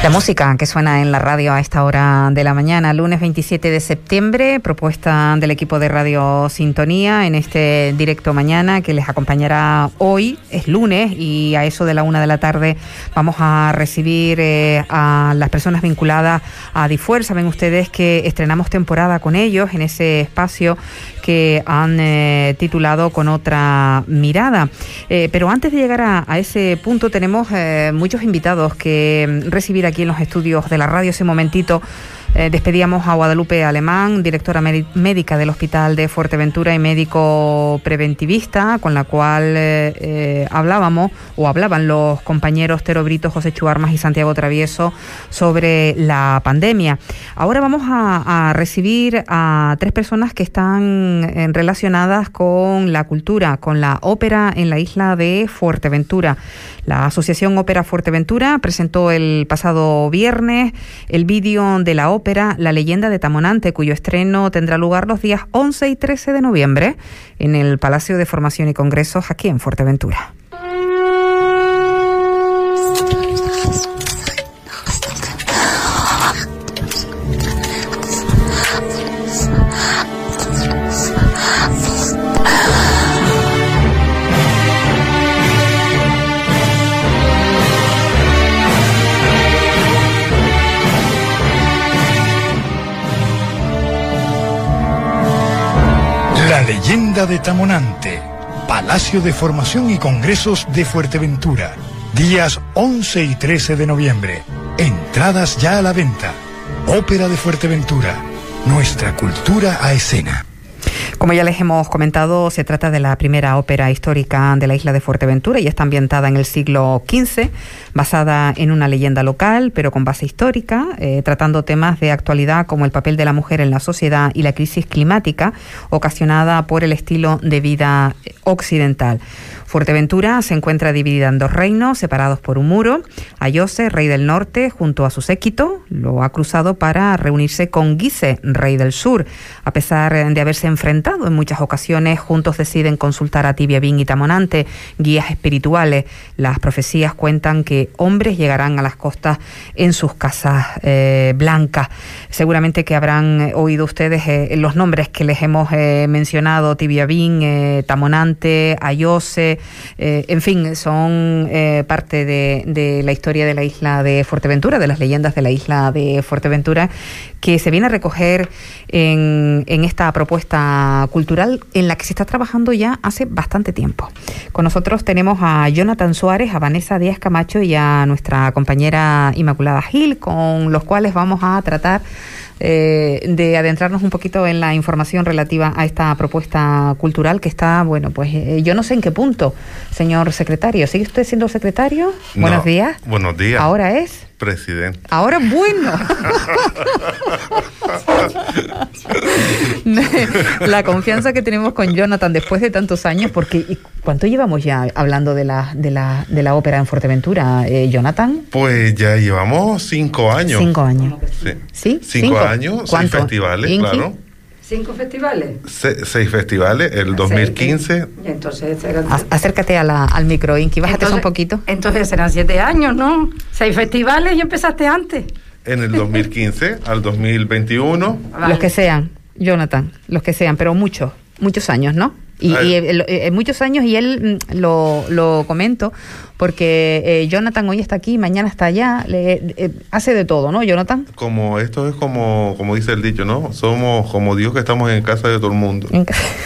La música que suena en la radio a esta hora de la mañana, lunes 27 de septiembre, propuesta del equipo de Radio Sintonía en este directo mañana que les acompañará hoy. Es lunes y a eso de la 1 de la tarde vamos a recibir a las personas vinculadas a Difuer. Saben ustedes que estrenamos temporada con ellos en ese espacio que han titulado Con otra mirada. Pero antes de llegar a ese punto tenemos muchos invitados que recibir aquí en los estudios de la radio. Hace un momentito despedíamos a Guadalupe Alemán, directora médica del Hospital de Fuerteventura y médico preventivista, con la cual hablaban los compañeros Tero Brito, José Chuarmas y Santiago Travieso sobre la pandemia. Ahora vamos a recibir a tres personas que están relacionadas con la cultura, con la ópera en la isla de Fuerteventura. La Asociación Ópera Fuerteventura presentó el pasado viernes el vídeo de la ópera La leyenda de Tamonante, cuyo estreno tendrá lugar los días 11 y 13 de noviembre en el Palacio de Formación y Congresos aquí en Fuerteventura. La leyenda de Tamonante, Palacio de Formación y Congresos de Fuerteventura, días 11 y 13 de noviembre. Entradas ya a la venta. Ópera de Fuerteventura, nuestra cultura a escena. Como ya les hemos comentado, se trata de la primera ópera histórica de la isla de Fuerteventura y está ambientada en el siglo XV, basada en una leyenda local, pero con base histórica, tratando temas de actualidad como el papel de la mujer en la sociedad y la crisis climática ocasionada por el estilo de vida occidental. Fuerteventura se encuentra dividida en dos reinos, separados por un muro. Ayose, rey del norte, junto a su séquito, lo ha cruzado para reunirse con Gise, rey del sur. A pesar de haberse enfrentado en muchas ocasiones, juntos deciden consultar a Tibiabín y Tamonante, guías espirituales. Las profecías cuentan que hombres llegarán a las costas en sus casas blancas. Seguramente que habrán oído ustedes los nombres que les hemos mencionado: Tibiabín, Tamonante, Ayose. En fin, son parte de la historia de la isla de Fuerteventura, de las leyendas de la isla de Fuerteventura, que se viene a recoger en esta propuesta cultural en la que se está trabajando ya hace bastante tiempo. Con nosotros tenemos a Jonathan Suárez, a Vanessa Díaz Camacho y a nuestra compañera Inmaculada Gil, con los cuales vamos a tratar de adentrarnos un poquito en la información relativa a esta propuesta cultural que está, bueno, pues yo no sé en qué punto, señor secretario. ¿Sigue usted siendo secretario? No, buenos días. Buenos días. ¿Ahora es? Presidente. Ahora, bueno. La confianza que tenemos con Jonathan después de tantos años, porque ¿cuánto llevamos ya hablando de la ópera en Fuerteventura, Jonathan? Pues ya llevamos 5 años. 5 años. Sí. ¿Sí? 5 años, 6 festivales, Inki. claro. 5 festivales. 6 festivales, el 2015. Y entonces Acércate al micro, Inki, bájate un poquito. Entonces serán 7 años, ¿no? 6 festivales y empezaste antes. En el 2015 al 2021. Vale. Los que sean, Jonathan, los que sean, pero muchos años, ¿no? Y muchos años, y él lo comento porque Jonathan hoy está aquí, mañana está allá, hace de todo, ¿no, Jonathan? Como esto es como dice el dicho, ¿no? Somos como Dios que estamos en casa de todo el mundo. ¿No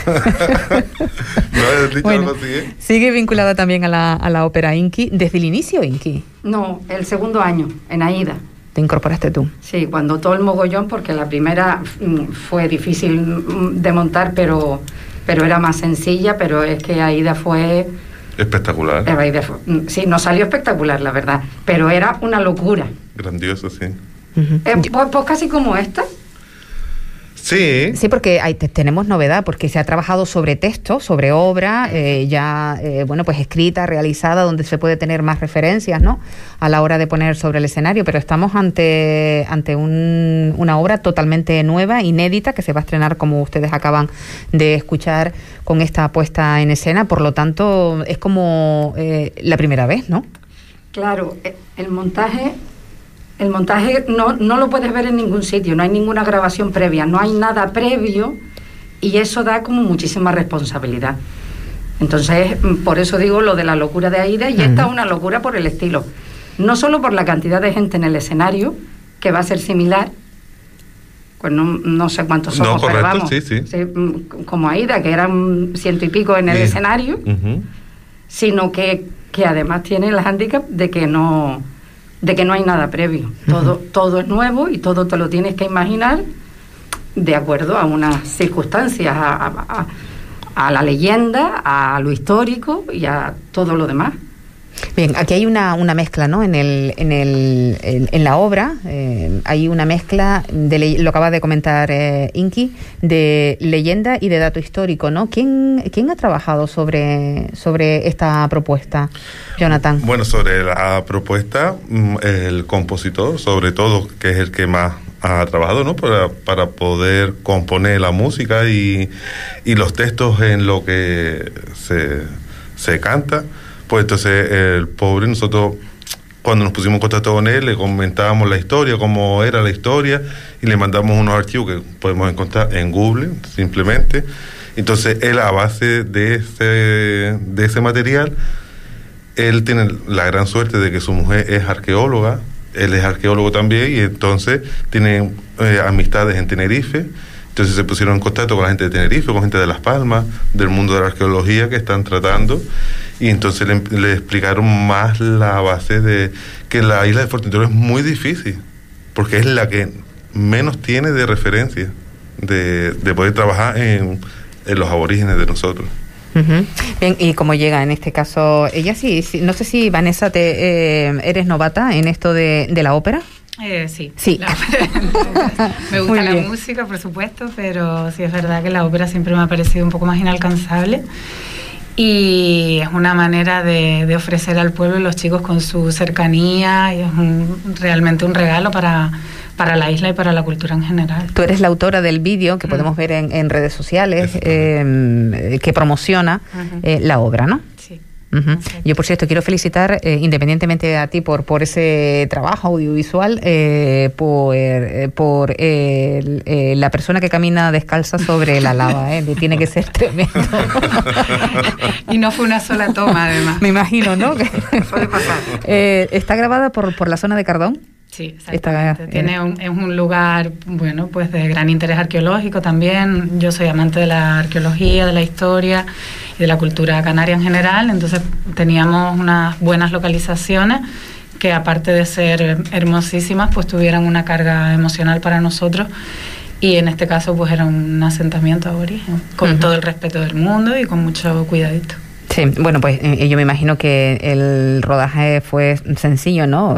es el dicho? Bueno, algo así, ¿eh? Sigue vinculada también a la ópera Inki, desde el inicio, Inki. No, el segundo año, en Aida. ¿Te incorporaste tú? Sí, cuando todo el mogollón, porque la primera fue difícil de montar, pero era más sencilla, pero es que Aida fue... Espectacular. Sí, nos salió espectacular, la verdad, pero era una locura. Grandioso, sí. Pues casi como esta. Sí. Sí, porque tenemos novedad, porque se ha trabajado sobre texto, sobre obra, pues escrita, realizada, donde se puede tener más referencias, ¿no?, a la hora de poner sobre el escenario, pero estamos ante una obra totalmente nueva, inédita, que se va a estrenar, como ustedes acaban de escuchar, con esta puesta en escena. Por lo tanto, es como la primera vez, ¿no? Claro, el montaje El montaje no lo puedes ver en ningún sitio, no hay ninguna grabación previa, no hay nada previo, y eso da como muchísima responsabilidad. Entonces, por eso digo lo de la locura de Aida, y esta es una locura por el estilo. No solo por la cantidad de gente en el escenario, que va a ser similar, pues no sé cuántos somos, correcto, pero vamos, sí, como Aida, que eran 100 y pico en el escenario, sino que además tiene el hándicap de que no hay nada previo. Todo es nuevo y todo te lo tienes que imaginar de acuerdo a unas circunstancias, a la leyenda, a lo histórico y a todo lo demás. Bien, aquí hay una mezcla, ¿no? En la obra hay una mezcla lo acaba de comentar Inki, de leyenda y de dato histórico, ¿no? ¿Quién ha trabajado sobre esta propuesta, Jonathan? Bueno, sobre la propuesta, el compositor, sobre todo, que es el que más ha trabajado, ¿no? Para poder componer la música y los textos en lo que se canta. Pues entonces el pobre, nosotros cuando nos pusimos en contacto con él, le comentábamos la historia, cómo era la historia, y le mandamos unos archivos que podemos encontrar en Google, simplemente. Entonces él, a base de ese material, él tiene la gran suerte de que su mujer es arqueóloga, él es arqueólogo también, y entonces tiene amistades en Tenerife. Entonces se pusieron en contacto con la gente de Tenerife, con gente de Las Palmas, del mundo de la arqueología, que están tratando, y entonces le explicaron más la base de que la isla de Fuerteventura es muy difícil, porque es la que menos tiene de referencia de poder trabajar en los aborígenes de nosotros. Bien, ¿y cómo llega en este caso? Ella sí, no sé si, Vanessa, eres novata en esto de la ópera. Sí. Me gusta la música, por supuesto, pero sí es verdad que la ópera siempre me ha parecido un poco más inalcanzable, y es una manera de ofrecer al pueblo y los chicos con su cercanía, y es realmente un regalo para la isla y para la cultura en general. Tú eres la autora del vídeo que podemos ver en redes sociales, que promociona la obra, ¿no? Sí. Yo, por cierto, quiero felicitar, independientemente a ti por ese trabajo audiovisual, por la persona que camina descalza sobre la lava, tiene que ser tremendo. Y no fue una sola toma, además. Me imagino, ¿no? Puede pasar. ¿Está grabada por la zona de Cardón? Sí, exactamente. Es un lugar, bueno, pues de gran interés arqueológico también. Yo soy amante de la arqueología, de la historia y de la cultura canaria en general, entonces teníamos unas buenas localizaciones que, aparte de ser hermosísimas, pues tuvieran una carga emocional para nosotros, y en este caso pues era un asentamiento aborigen, con todo el respeto del mundo y con mucho cuidadito. Sí, bueno, pues yo me imagino que el rodaje fue sencillo, ¿no?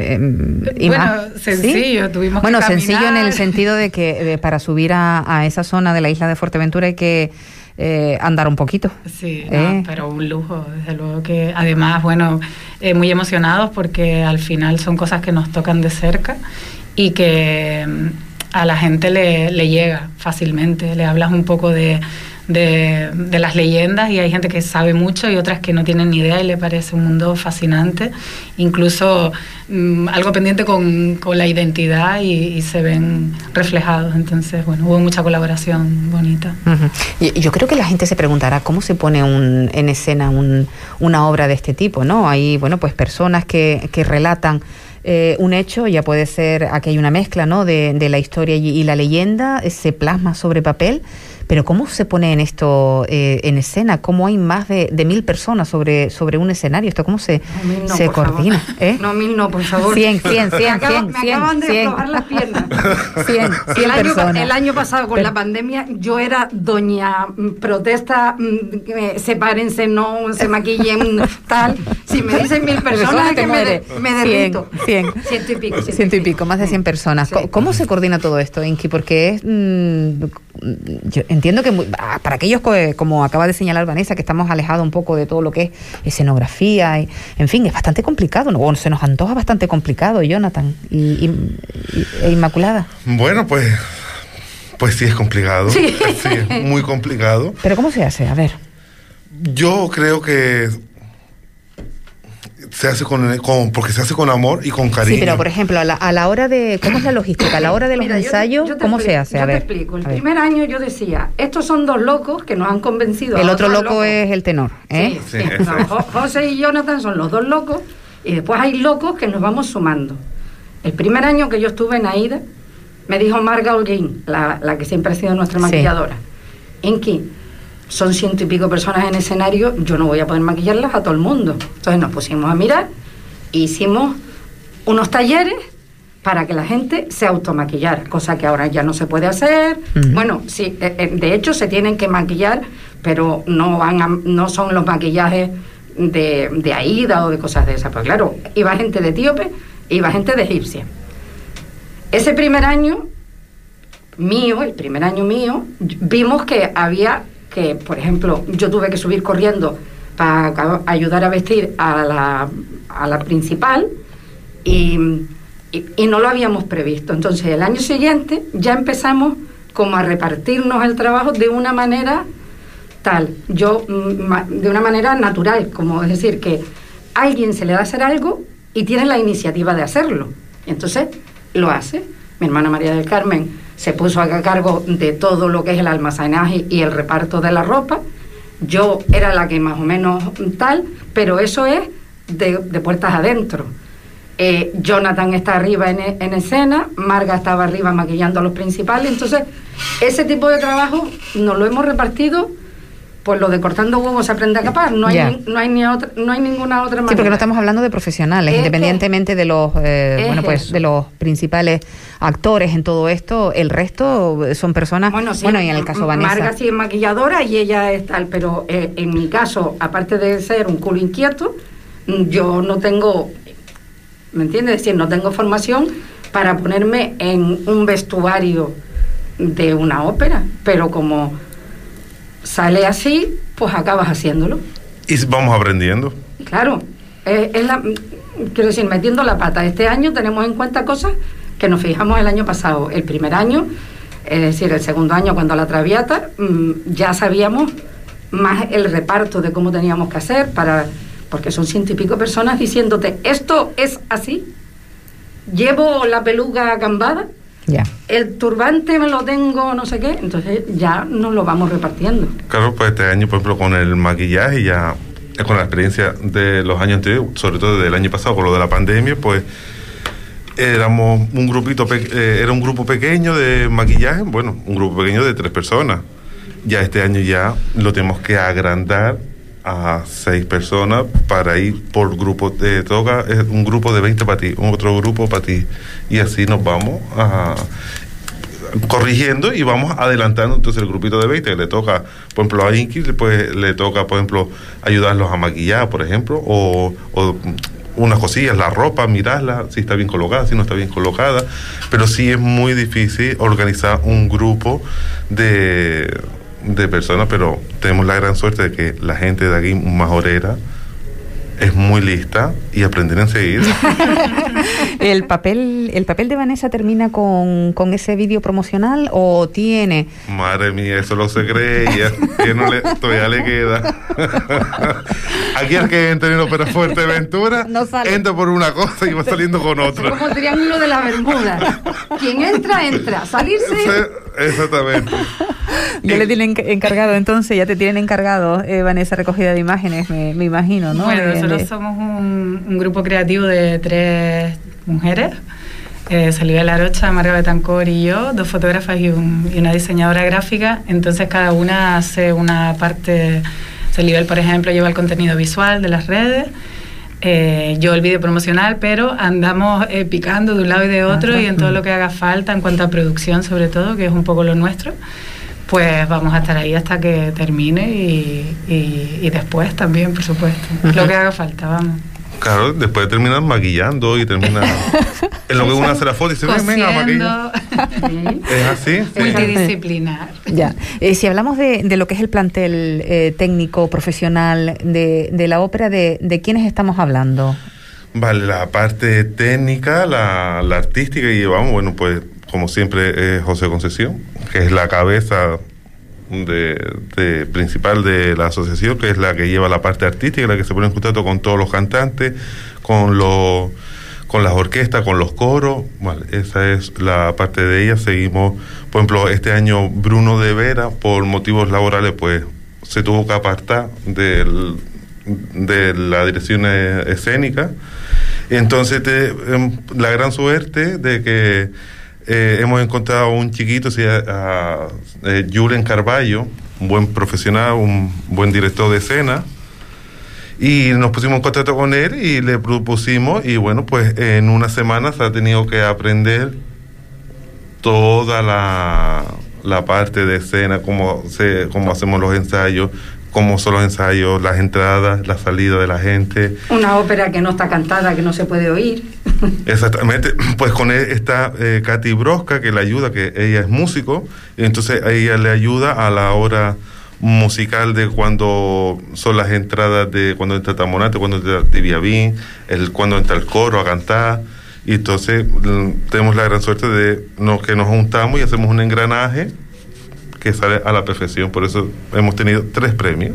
Sencillo, ¿sí? Tuvimos que caminar. Sencillo en el sentido de que para subir a esa zona de la isla de Fuerteventura hay que andar un poquito. Sí, pero un lujo, desde luego, que además, bueno, muy emocionados porque al final son cosas que nos tocan de cerca y que a la gente le llega fácilmente. Le hablas un poco de las leyendas y hay gente que sabe mucho y otras que no tienen ni idea y le parece un mundo fascinante, incluso algo pendiente con la identidad, y se ven reflejados. Entonces, bueno, hubo mucha colaboración bonita. Y yo creo que la gente se preguntará cómo se pone en escena una obra de este tipo, ¿no? Hay, bueno, pues personas que relatan un hecho, ya puede ser, aquí hay una mezcla, ¿no?, de la historia y la leyenda, se plasma sobre papel, pero ¿cómo se pone en esto en escena? ¿Cómo hay más de 1.000 personas sobre un escenario? ¿Esto cómo se coordina? No, 1.000 no, por favor. 100. Me acaban de aflojar las piernas. 100 personas. El año pasado, con la pandemia, yo era doña protesta, sepárense, no se maquillen, tal. Si me dicen 1.000 personas, es que me derrito. 100 y pico. 100 y pico, más de 100 personas. Sí. ¿Cómo se coordina todo esto, Inki? Porque es... yo entiendo que para aquellos que, como acaba de señalar Vanessa, que estamos alejados un poco de todo lo que es escenografía, y, en fin, es bastante complicado, ¿no? Bueno, se nos antoja bastante complicado, Jonathan e Inmaculada. Bueno, pues sí es complicado. Sí, es muy complicado. ¿Pero cómo se hace? A ver. Yo creo que se hace porque se hace con amor y con cariño. Sí, pero por ejemplo, a la hora de, ¿cómo es la logística? A la hora de los ensayos, ¿cómo se hace? Yo te explico. El primer año yo decía, estos son dos locos que nos han convencido. El otro loco es el tenor, ¿eh? Sí. José y Jonathan son los dos locos, y después hay locos que nos vamos sumando. El primer año que yo estuve en AIDA, me dijo Marga Holguín, la que siempre ha sido nuestra maquilladora, Inki, son 100 y pico personas en escenario, yo no voy a poder maquillarlas a todo el mundo. Entonces nos pusimos a mirar e hicimos unos talleres para que la gente se automaquillara, cosa que ahora ya no se puede hacer. Bueno, sí, de hecho se tienen que maquillar, pero no son los maquillajes de AIDA o de cosas de esas. Pues claro, iba gente de etíope, iba gente de egipcia. Ese primer año mío, vimos que había que, por ejemplo, yo tuve que subir corriendo para ayudar a vestir a la principal y no lo habíamos previsto. Entonces el año siguiente ya empezamos como a repartirnos el trabajo de una manera de una manera natural, como es decir, que a alguien se le da a hacer algo y tiene la iniciativa de hacerlo. Y entonces lo hace. Mi hermana María del Carmen se puso a cargo de todo lo que es el almacenaje y el reparto de la ropa. Yo era la que más o menos pero eso es de puertas adentro. Jonathan está arriba en escena, Marga estaba arriba maquillando a los principales. Entonces, ese tipo de trabajo nos lo hemos repartido. Pues lo de cortando huevos se aprende a capar, no hay ninguna otra manera. Sí, porque no estamos hablando de profesionales, independientemente de los de los principales actores en todo esto, el resto son personas, y en el caso Vanessa. Marga sí es maquilladora y ella es tal, pero en mi caso, aparte de ser un culo inquieto, yo no tengo, ¿me entiendes? Es decir, no tengo formación para ponerme en un vestuario de una ópera, pero como sale así, pues acabas haciéndolo. Y vamos aprendiendo. Claro, quiero decir, metiendo la pata. Este año tenemos en cuenta cosas que nos fijamos el año pasado. El primer año, es decir, el segundo año cuando la Traviata, ya sabíamos más el reparto de cómo teníamos que hacer, porque son 100 y pico personas diciéndote, esto es así, llevo la peluca gambada, el turbante me lo tengo, no sé qué, entonces ya nos lo vamos repartiendo. Claro, pues este año, por ejemplo, con el maquillaje, ya con la experiencia de los años anteriores, sobre todo del año pasado, con lo de la pandemia, pues éramos un grupo pequeño de maquillaje, un grupo pequeño de 3 personas. Ya este año ya lo tenemos que agrandar a 6 personas para ir por grupo. Toca un grupo de 20 para ti, otro grupo para ti, y así nos vamos corrigiendo y vamos adelantando. Entonces el grupito de 20 que le toca, por ejemplo, a Inki, pues le toca, por ejemplo, ayudarlos a maquillar, por ejemplo, o unas cosillas, la ropa, mirarla, si está bien colocada, si no está bien colocada. Pero sí es muy difícil organizar un grupo de personas, pero tenemos la gran suerte de que la gente de aquí, majorera, es muy lista y aprender enseguida. ¿El papel de Vanessa termina con ese vídeo promocional o tiene? Madre mía, eso lo se creía, que todavía le queda. Aquí el que entra en Ópera Fuerteventura entra por una cosa y va saliendo con otra. Como el triángulo de la Bermuda. Quien entra, salirse. Exactamente. Ya le tienen encargado, entonces, ya te tienen encargado, Vanessa, recogida de imágenes, me imagino, ¿no? Bueno, nosotros somos un grupo creativo de 3 mujeres, Salida Larocha, Marga Betancor y yo, 2 fotógrafas y una diseñadora gráfica. Entonces cada una hace una parte. Salida, por ejemplo, lleva el contenido visual de las redes, yo el vídeo promocional, pero andamos picando de un lado y de otro, y en todo lo que haga falta en cuanto a producción, sobre todo, que es un poco lo nuestro, pues vamos a estar ahí hasta que termine y después también, por supuesto, lo que haga falta, vamos. Claro, después de terminar maquillando y termina en lo que uno hace la foto y se venga, maquilla. Es así. Multidisciplinar. Ya. Si hablamos de lo que es el plantel técnico, profesional de la ópera, ¿de quiénes estamos hablando? Vale, la parte técnica, la artística, y llevamos, pues como siempre, José Concesión, que es la cabeza principal de la asociación, que es la que lleva la parte artística, la que se pone en contacto con todos los cantantes, con las orquestas, con los coros. Vale, esa es la parte de ella. Seguimos, por ejemplo, este año Bruno de Vera, por motivos laborales, pues se tuvo que apartar de la dirección escénica. Entonces la gran suerte de que hemos encontrado un chiquito, Julen Carballo, un buen profesional, un buen director de escena, y nos pusimos en contacto con él y le propusimos, y bueno, pues en unas semanas ha tenido que aprender toda la parte de escena, cómo hacemos los ensayos, cómo son los ensayos, las entradas, la salida de la gente. Una ópera que no está cantada, que no se puede oír. Exactamente. Pues con él está Katy Brosca, que le ayuda, que ella es músico, y entonces ella le ayuda a la hora musical de cuando son las entradas, de cuando entra Tamonante, cuando entra Tibiabín, cuando entra el coro a cantar. Y entonces tenemos la gran suerte de que nos juntamos y hacemos un engranaje que sale a la perfección. Por eso hemos tenido 3 premios.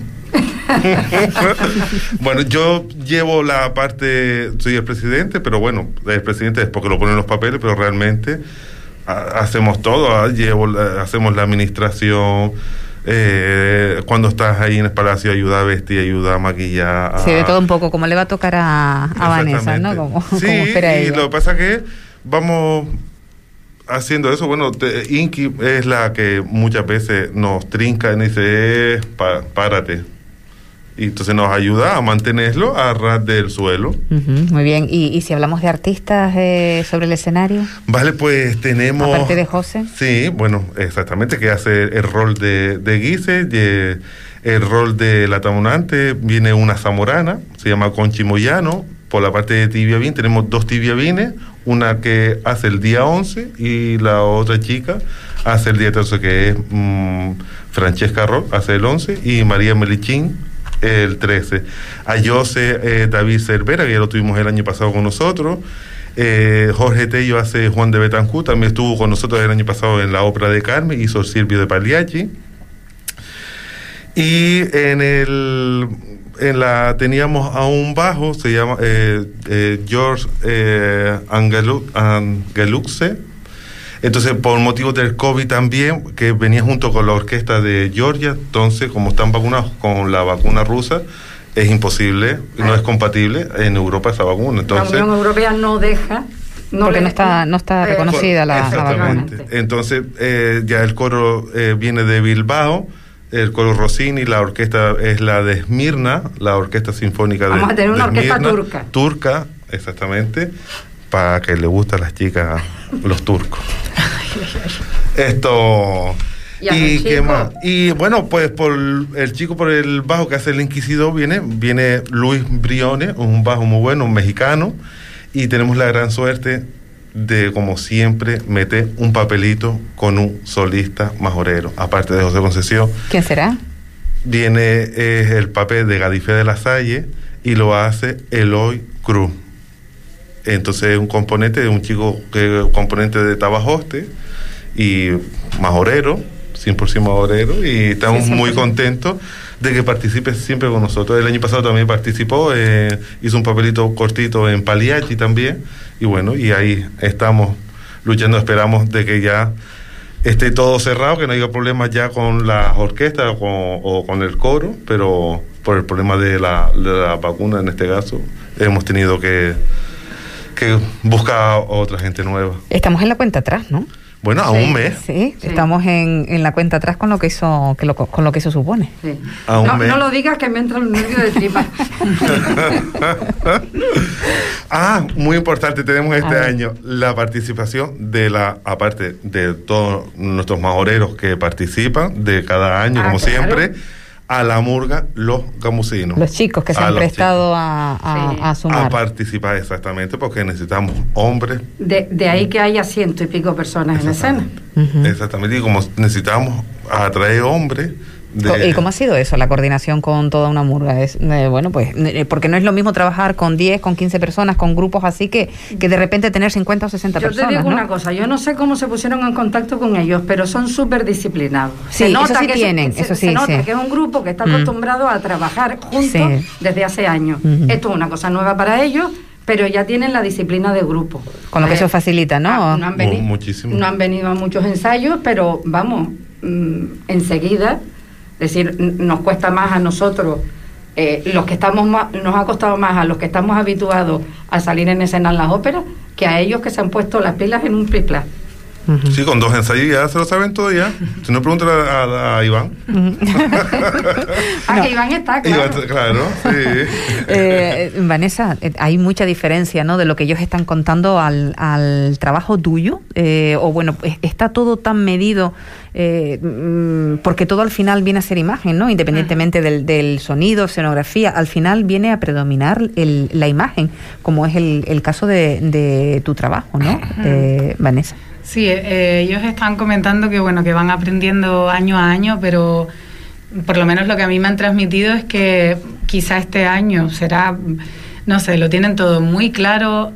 Bueno, yo llevo la parte, soy el presidente, pero bueno, el presidente es porque lo ponen en los papeles, pero realmente hacemos todo. Hacemos la administración. Cuando estás ahí en el palacio, ayuda a vestir, ayuda a maquillar. Sí, de todo un poco, como le va a tocar a Vanessa, ¿no? Como espera ella. Y lo que pasa es que vamos haciendo eso. Bueno, Inky es la que muchas veces nos trinca y dice, párate. Y entonces nos ayuda a mantenerlo a ras del suelo. Muy bien. ¿Y si hablamos de artistas sobre el escenario? Vale, pues tenemos... Aparte de José. Sí, bueno, exactamente, que hace el rol de Guise, el rol de la Tamonante. Viene una zamorana, se llama Conchi Moyano. Por la parte de Tibiabín tenemos 2 Tibiabines, una que hace el día 11 y la otra chica hace el día 13, que es Francesca Rock, hace el 11, y María Melichín el 13. A José David Cervera, que ya lo tuvimos el año pasado con nosotros. Jorge Tello hace Juan de Betancourt, también estuvo con nosotros el año pasado en la ópera de Carmen, hizo Silvio de Pagliacci. Y teníamos a un bajo, se llama George Angeluxe. Entonces, por motivos del COVID también, que venía junto con la orquesta de Georgia, entonces, como están vacunados con la vacuna rusa, es imposible, no es compatible en Europa esa vacuna. Entonces, la Unión Europea no deja... porque no está reconocida la vacuna. Entonces, ya el coro viene de Bilbao, el coro Rossini, la orquesta es la de Esmirna, la orquesta sinfónica de Vamos a tener una orquesta Esmirna, turca, exactamente, para que le gusten a las chicas los turcos. Esto... ¿Y qué más? Y bueno, pues por el bajo que hace el Inquisidor viene Luis Briones, un bajo muy bueno, un mexicano, y tenemos la gran suerte de, como siempre, meter un papelito con un solista majorero, aparte de José Concesión. ¿Quién será? Viene el papel de Gadifé de la Salle y lo hace Eloy Cruz. Entonces es un componente de Tabajoste y majorero, 100% majorero, y estamos muy contentos de que participe siempre con nosotros. El año pasado también participó, hizo un papelito cortito en Pagliacci también, y bueno, y ahí estamos luchando, esperamos de que ya esté todo cerrado, que no haya problemas ya con las orquestas o con el coro, pero por el problema de la vacuna en este caso, hemos tenido que buscar a otra gente nueva. Estamos en la cuenta atrás, ¿no? Bueno, a un mes. Sí, estamos en la cuenta atrás con lo que eso supone. Sí. No lo digas, que me entra el nervio de tripa. Muy importante, tenemos este año la participación aparte de todos nuestros majoreros que participan de cada año, como siempre, a la murga Los Gamusinos. Los chicos que se han prestado a sumar. A participar, exactamente, porque necesitamos hombres. De ahí que haya 100 y pico personas en escena. Exactamente, y como necesitamos atraer hombres, ¿Y cómo ha sido eso, la coordinación con toda una murga? Bueno, pues, porque no es lo mismo trabajar con 10, con 15 personas, con grupos así, que de repente tener 50 o 60 personas. Yo te digo, ¿no? una cosa, yo no sé cómo se pusieron en contacto con ellos, pero son súper disciplinados. Sí, eso sí tienen, eso sí. Se nota que es un grupo que está acostumbrado a trabajar juntos desde hace años. Esto es una cosa nueva para ellos, pero ya tienen la disciplina de grupo. Con lo que eso facilita, ¿no? Muchísimo. No han venido a muchos ensayos, pero vamos, enseguida. Es decir, nos cuesta más a nosotros, los que estamos nos ha costado más a los que estamos habituados a salir en escena en las óperas, que a ellos que se han puesto las pilas en un plis-plas. Sí, con 2 ensayos ya se lo saben todo ya. Si no, pregúntale a Iván. Que Iván está, claro. Sí. Vanessa, hay mucha diferencia, ¿no?, de lo que ellos están contando al trabajo tuyo, o bueno, está todo tan medido, porque todo al final viene a ser imagen, ¿no?, independientemente del sonido, escenografía, al final viene a predominar la imagen, como es el caso de tu trabajo, ¿no, Vanessa? Sí, ellos están comentando que bueno, que van aprendiendo año a año, pero por lo menos lo que a mí me han transmitido es que quizá este año será, no sé, lo tienen todo muy claro,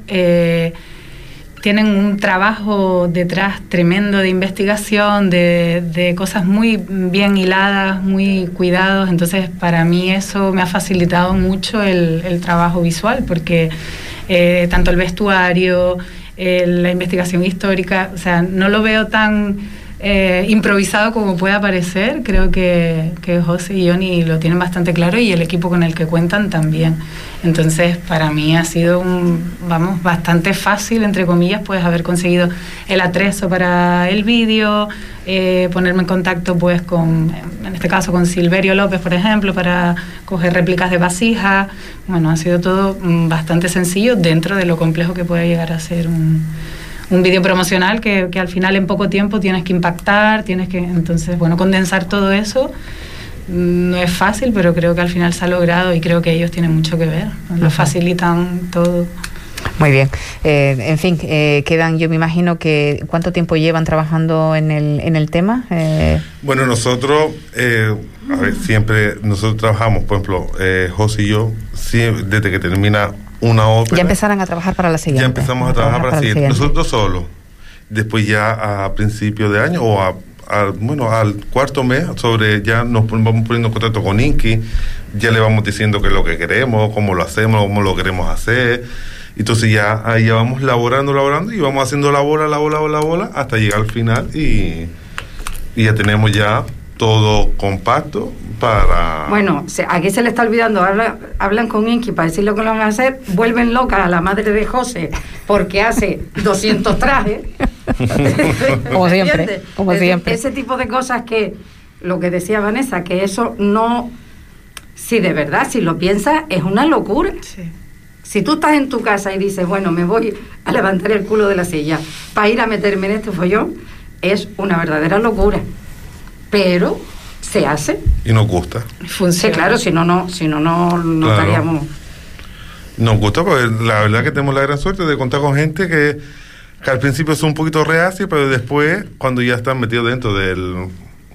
tienen un trabajo detrás tremendo de investigación, de cosas muy bien hiladas, muy cuidados, entonces para mí eso me ha facilitado mucho el trabajo visual, porque tanto el vestuario, la investigación histórica, o sea, no lo veo tan improvisado como pueda parecer. Creo que José y Johnny lo tienen bastante claro y el equipo con el que cuentan también. Entonces, para mí ha sido bastante fácil, entre comillas, pues haber conseguido el atrezo para el vídeo, ponerme en contacto pues en este caso con Silverio López, por ejemplo, para coger réplicas de vasijas. Bueno, ha sido todo bastante sencillo dentro de lo complejo que puede llegar a ser un vídeo promocional que al final en poco tiempo tienes que impactar, entonces, bueno, condensar todo eso no es fácil, pero creo que al final se ha logrado y creo que ellos tienen mucho que ver, lo facilitan todo. Muy bien. En fin, quedan, yo me imagino que ¿cuánto tiempo llevan trabajando en el tema? Bueno, nosotros, siempre nosotros trabajamos, por ejemplo, José y yo, desde que termina una ópera. Ya empezaron a trabajar para la siguiente. Ya empezamos a trabajar para la siguiente. Nosotros solos. Después ya a principio de año o al cuarto mes, ya nos vamos poniendo en contacto con Inki, ya le vamos diciendo qué es lo que queremos, cómo lo hacemos, cómo lo queremos hacer. Entonces ahí ya vamos laborando y vamos haciendo la bola hasta llegar al final y ya tenemos ya todo compacto para... Bueno, aquí se le está olvidando, hablan con Inki para decir lo que lo van a hacer, vuelven loca a la madre de José porque hace 200 trajes. Como siempre, siempre. Ese tipo de cosas que, lo que decía Vanessa, que eso no... Si de verdad, si lo piensas, es una locura. Sí. Si tú estás en tu casa y dices, bueno, me voy a levantar el culo de la silla para ir a meterme en este follón, es una verdadera locura. Pero se hace. Y nos gusta. Funciona. Sí, claro, si no estaríamos... Nos gusta, porque la verdad que tenemos la gran suerte de contar con gente que al principio son un poquito reacios, pero después, cuando ya están metidos dentro del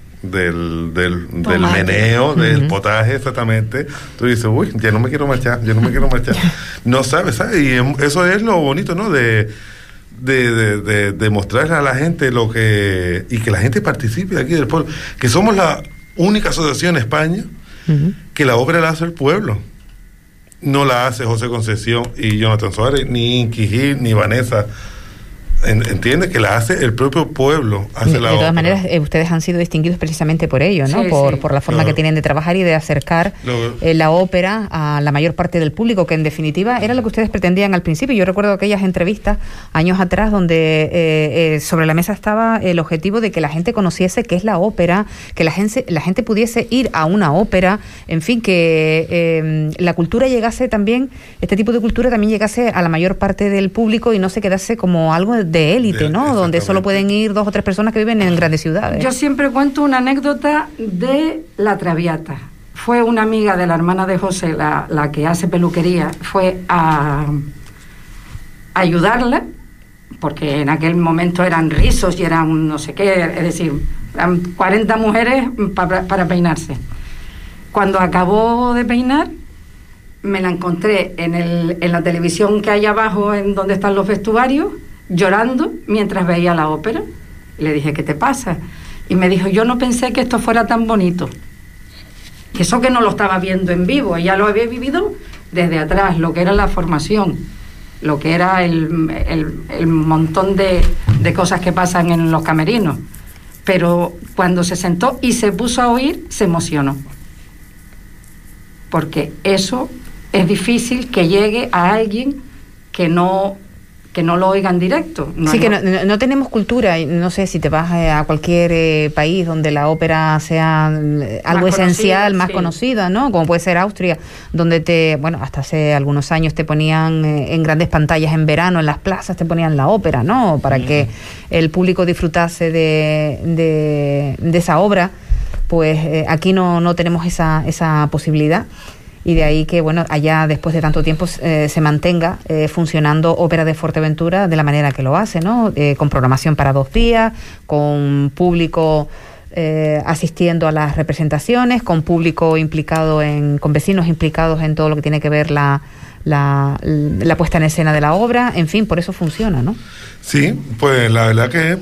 meneo, del potaje, exactamente, tú dices, uy, ya no me quiero marchar. No sabes, y eso es lo bonito, ¿no? De mostrarle a la gente y que la gente participe aquí del pueblo, que somos la única asociación en España que la obra la hace el pueblo, no la hace José Concesión y Jonathan Suárez, ni Inki Gil, ni Vanessa. Entiende que la hace el propio pueblo. De todas maneras, ustedes han sido distinguidos precisamente por ello, ¿no? Sí, por la forma que tienen de trabajar y de acercar la ópera a la mayor parte del público, que en definitiva era lo que ustedes pretendían al principio. Yo recuerdo aquellas entrevistas años atrás donde sobre la mesa estaba el objetivo de que la gente conociese qué es la ópera, que la gente pudiese ir a una ópera, en fin, que la cultura llegase también, este tipo de cultura también llegase a la mayor parte del público y no se quedase como algo de élite, ¿no? Donde solo pueden ir 2 o 3 personas que viven en grandes ciudades. Yo siempre cuento una anécdota de la Traviata. Fue una amiga de la hermana de José, la que hace peluquería, fue a ayudarla porque en aquel momento eran rizos y eran no sé qué, es decir, eran 40 mujeres para peinarse. Cuando acabó de peinar, me la encontré en la televisión que hay abajo, en donde están los vestuarios, llorando mientras veía la ópera. Y le dije, ¿qué te pasa? Y me dijo, yo no pensé que esto fuera tan bonito. Y eso que no lo estaba viendo en vivo, ella lo había vivido desde atrás, lo que era la formación, lo que era el montón de cosas que pasan en los camerinos. Pero cuando se sentó y se puso a oír, se emocionó. Porque eso es difícil que llegue a alguien que no lo oiga en directo. Sí, que no tenemos cultura. No sé si te vas a cualquier país donde la ópera sea algo esencial, más conocida, ¿no? Como puede ser Austria, donde hasta hace algunos años te ponían en grandes pantallas en verano, en las plazas te ponían la ópera, ¿no? Para que el público disfrutase de esa obra. Pues aquí no tenemos esa posibilidad. Y de ahí que, allá después de tanto tiempo se mantenga funcionando Ópera de Fuerteventura de la manera que lo hace, ¿no? Con programación para 2 días, con público asistiendo a las representaciones, con público implicado con vecinos implicados en todo lo que tiene que ver la puesta en escena de la obra. En fin, por eso funciona, ¿no? Sí, pues la verdad que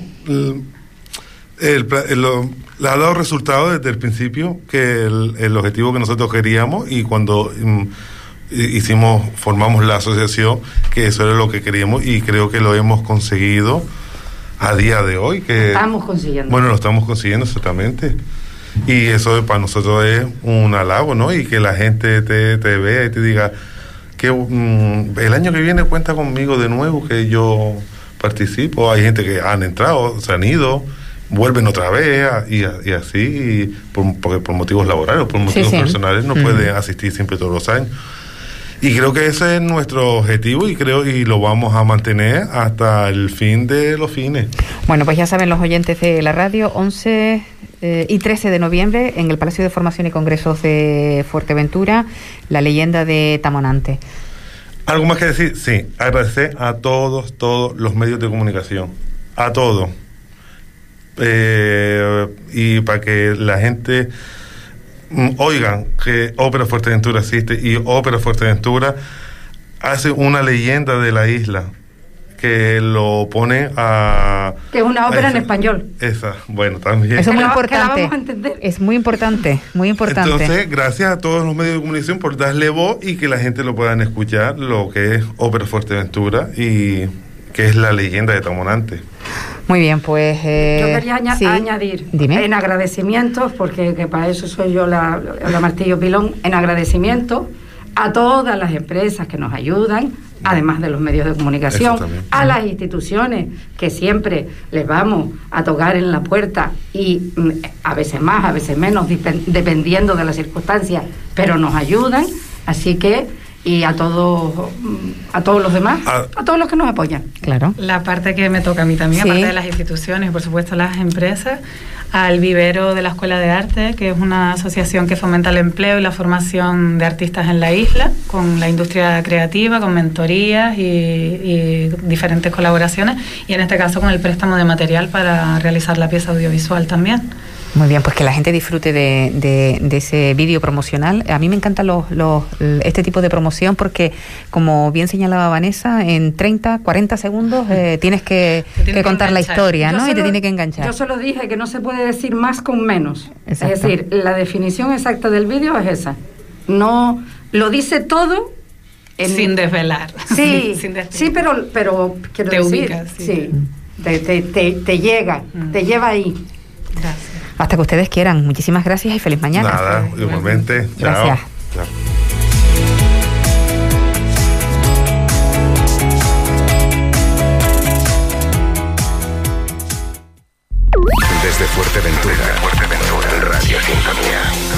le ha dado resultado desde el principio, que el objetivo que nosotros queríamos, y cuando formamos la asociación, que eso era lo que queríamos, y creo que lo hemos conseguido a día de hoy. Que estamos consiguiendo. Bueno, lo estamos consiguiendo exactamente. Y eso para nosotros es un halago, ¿no? Y que la gente te vea y te diga que el año que viene cuenta conmigo de nuevo, que yo participo. Hay gente que han entrado, se han ido, vuelven otra vez y así, porque por motivos laborales, por motivos personales no pueden asistir siempre todos los años. Y creo que ese es nuestro objetivo y lo vamos a mantener hasta el fin de los fines. Bueno, pues ya saben los oyentes de la radio, 11 y 13 de noviembre en el Palacio de Formación y Congresos de Fuerteventura, la leyenda de Tamonante. ¿Algo más que decir? Sí, agradecer a todos los medios de comunicación, a todos. Y para que la gente oigan que Ópera Fuerteventura existe, y Ópera Fuerteventura hace una leyenda de la isla, que lo pone a... Que es una ópera en español. Esa, bueno, también. Eso es muy importante. Que la vamos a entender. Es muy importante, muy importante. Entonces, gracias a todos los medios de comunicación por darle voz y que la gente lo puedan escuchar, lo que es Ópera Fuerteventura y que es la leyenda de Tamonante. Muy bien, pues... yo quería añadir, Dime. En agradecimientos, porque que para eso soy yo la Martillo Pilón, en agradecimiento a todas las empresas que nos ayudan, además de los medios de comunicación, a las instituciones que siempre les vamos a tocar en la puerta, y a veces más, a veces menos, dependiendo de las circunstancias, pero nos ayudan, así que... Y a todos los demás, a todos los que nos apoyan. Claro. La parte que me toca a mí también, aparte de las instituciones, por supuesto las empresas, al vivero de la Escuela de Arte, que es una asociación que fomenta el empleo y la formación de artistas en la isla, con la industria creativa, con mentorías y diferentes colaboraciones, y en este caso con el préstamo de material para realizar la pieza audiovisual también. Muy bien, pues que la gente disfrute de ese vídeo promocional. A mí me encanta este tipo de promoción porque, como bien señalaba Vanessa, en 30, 40 segundos tienes que contar la historia, ¿no? Y te tiene que enganchar. Yo solo dije que no se puede decir más con menos. Exacto. Es decir, la definición exacta del vídeo es esa. No lo dice todo... sin desvelar. Sí, sí, pero quiero decir... Ubicas, sí. Te llega, te lleva ahí. Gracias. Hasta que ustedes quieran. Muchísimas gracias y feliz mañana. Nada, igualmente. Gracias. Chao. Desde Fuerteventura, Radio Sintonía.